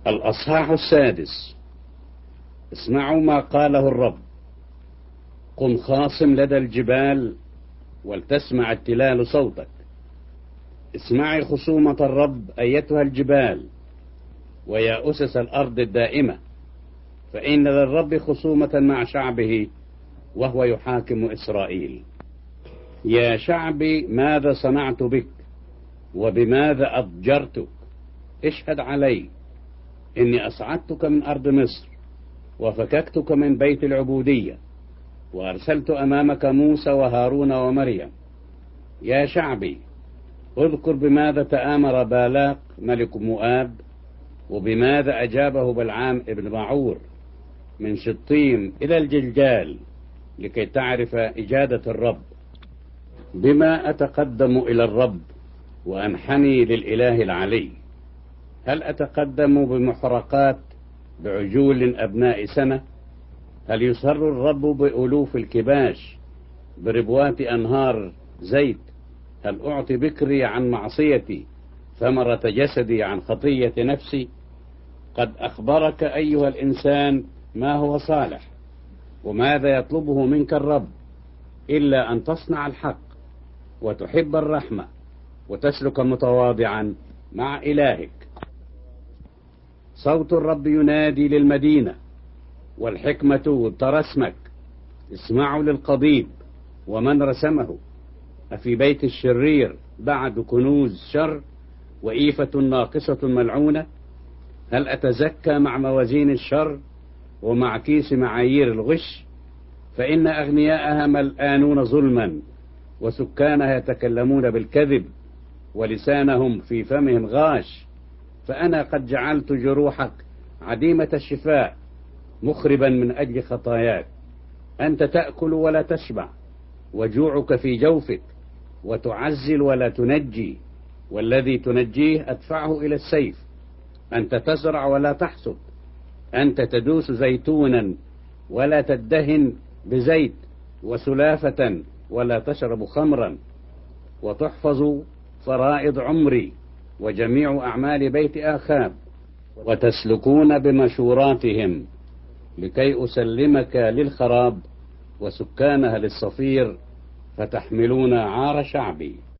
الأصحاح 6. اسمعوا ما قاله الرب: قم خاصم لدى الجبال ولتسمع التلال صوتك. اسمعي خصومة الرب أيتها الجبال، ويا أسس الأرض الدائمة، فإن للرب خصومة مع شعبه وهو يحاكم إسرائيل. يا شعبي، ماذا صنعت بك وبماذا أضجرتك؟ اشهد علي إني أصعدتك من أرض مصر وفككتك من بيت العبودية، وأرسلت أمامك موسى وهارون ومريم. يا شعبي، اذكر بماذا تآمر بالاق ملك مؤاب، وبماذا أجابه بلعام ابن بعور من شطيم إلى الجلجال، لكي تعرف إجادة الرب. بما أتقدم إلى الرب وأنحني للإله العلي؟ هل أتقدم بمحرقات بعجول أبناء سنة؟ هل يسر الرب بألوف الكباش بربوات أنهار زيت؟ هل أعطي بكري عن معصيتي، ثمرة جسدي عن خطية نفسي؟ قد أخبرك أيها الإنسان ما هو صالح، وماذا يطلبه منك الرب إلا أن تصنع الحق وتحب الرحمة وتسلك متواضعا مع إلهك. صوت الرب ينادي للمدينة، والحكمة ترسمك. اسمعوا للقضيب ومن رسمه. أفي بيت الشرير بعد كنوز شر وإيفة ناقصة ملعونة؟ هل أتزكى مع موازين الشر ومع كيس معايير الغش؟ فإن أغنياءها ملآنون ظلما، وسكانها يتكلمون بالكذب، ولسانهم في فمهم غاش. فأنا قد جعلت جروحك عديمة الشفاء، مخربا من أجل خطاياك. أنت تأكل ولا تشبع، وجوعك في جوفك، وتعزل ولا تنجي، والذي تنجيه أدفعه إلى السيف. أنت تزرع ولا تحصد، أنت تدوس زيتونا ولا تدهن بزيت، وسلافة ولا تشرب خمرا، وتحفظ فرائض عمري وجميع أعمال بيت آخاب، وتسلكون بمشوراتهم، لكي أسلمك للخراب وسكانها للصفير، فتحملون عار شعبي.